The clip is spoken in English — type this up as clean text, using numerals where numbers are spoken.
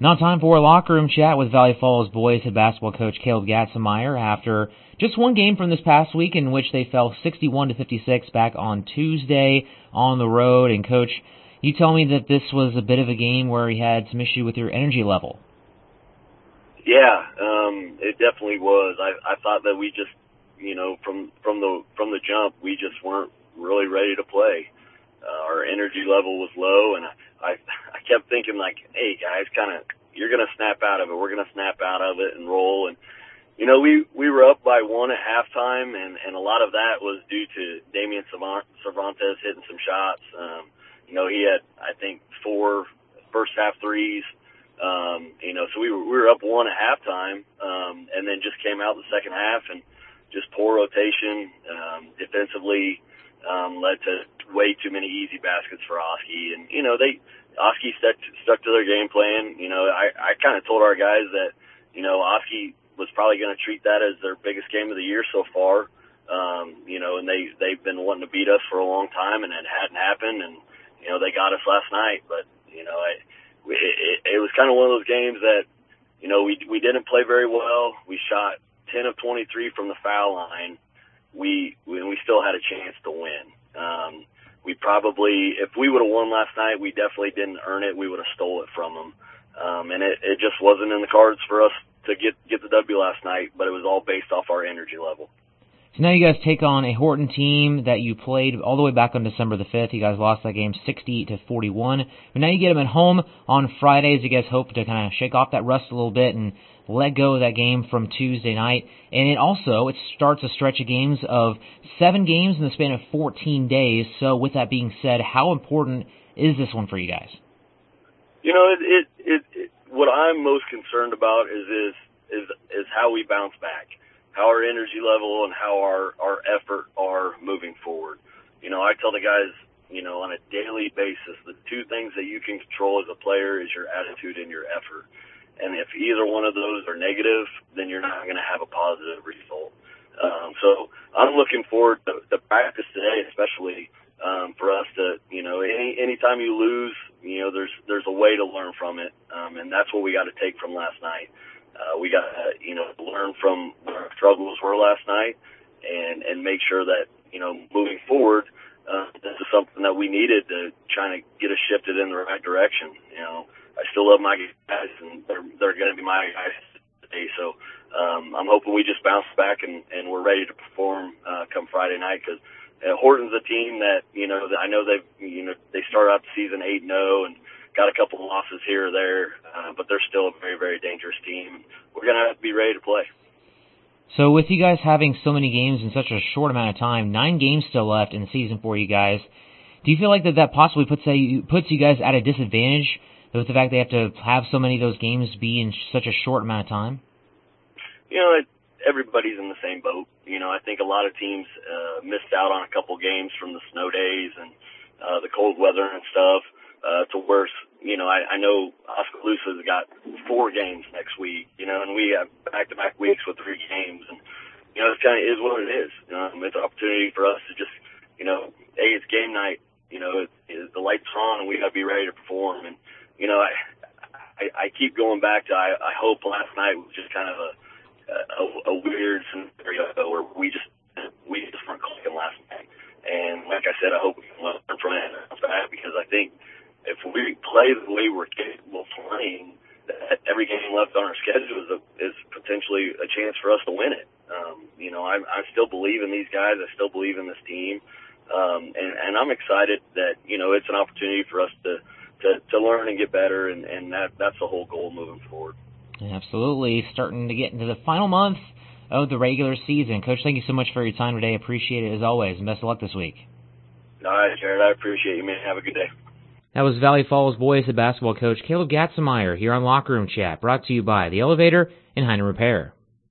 Now time for a locker room chat with Valley Falls boys head basketball coach Caleb Gatzenmeyer after just one game from this past week in which they fell 61-56 back on Tuesday on the road. And Coach, you tell me that this was a bit of a game where you had some issue with your energy level. Yeah, it definitely was. I thought that we just, from the jump, we just weren't really ready to play. Our energy level was low, and I kept thinking like, hey guys, you're gonna snap out of it. We're gonna snap out of it and roll. And we were up by one at halftime, and a lot of that was due to Damian Cervantes hitting some shots. He had, I think, 4 first half threes. So we were up one at halftime, and then just came out the second half and just poor rotation, defensively, led to way too many easy baskets for Oski. And, Oski stuck to their game plan. I kind of told our guys that, Oski was probably going to treat that as their biggest game of the year so far. And they've been wanting to beat us for a long time, and it hadn't happened. And, they got us last night, but, it was kind of one of those games that, we didn't play very well. We shot 10 of 23 from the foul line. We still had a chance to win. We probably, if we would have won last night, we definitely didn't earn it. We would have stole it from them. And it just wasn't in the cards for us to get the W last night, but it was all based off our energy level. So now you guys take on a Horton team that you played all the way back on December the 5th. You guys lost that game 60-41. But now you get them at home on Fridays. You guys hope to kind of shake off that rust a little bit and let go of that game from Tuesday night. And it starts a stretch of games of 7 games in the span of 14 days. So with that being said, how important is this one for you guys? What I'm most concerned about is how we bounce back, how our energy level and how our effort are moving forward. I tell the guys, on a daily basis, the 2 things that you can control as a player is your attitude and your effort. And if either one of those are negative, then you're not going to have a positive result. So I'm looking forward to practice today, especially for us to, anytime you lose, there's a way to learn from it. And that's what we got to take from last night. We got to, learn from what our struggles were last night and make sure that, moving forward, this is something that we needed to try to get us shifted in the right direction. I still love my guys, and they're going to be my guys today. So I'm hoping we just bounce back and we're ready to perform come Friday night, because Horton's a team that, that I know they started out the season 8-0 and got a couple of losses here or there, but they're still a very, very dangerous team. We're going to have to be ready to play. So with you guys having so many games in such a short amount of time, 9 games still left in the season for you guys, do you feel like that possibly puts you guys at a disadvantage with the fact they have to have so many of those games be in such a short amount of time? Everybody's in the same boat. I think a lot of teams missed out on a couple games from the snow days and the cold weather and stuff. To worse, I know Oskaloosa's got 4 games next week, and we have back-to-back weeks with 3 games, and it kind of is what it is. It's an opportunity for us to just, hey, it's game night. The lights are on, and we got to be ready to perform. And I keep going back to I hope last night was just kind of a weird scenario where we just weren't clicking last night. And like I said, I hope we can learn from it and bounce back, because I think if we play the way we're capable of playing, that every game left on our schedule is potentially a chance for us to win it. I still believe in these guys. I still believe in this team. And I'm excited that, it's an opportunity for us to learn and get better, and that's the whole goal moving forward. Absolutely. Starting to get into the final month of the regular season. Coach, thank you so much for your time today. Appreciate it as always, and best of luck this week. All right, Jared. I appreciate you, man. Have a good day. That was Valley Falls boys head basketball coach Caleb Gatzenmeyer here on Locker Room Chat, brought to you by The Elevator and Heiner Repair.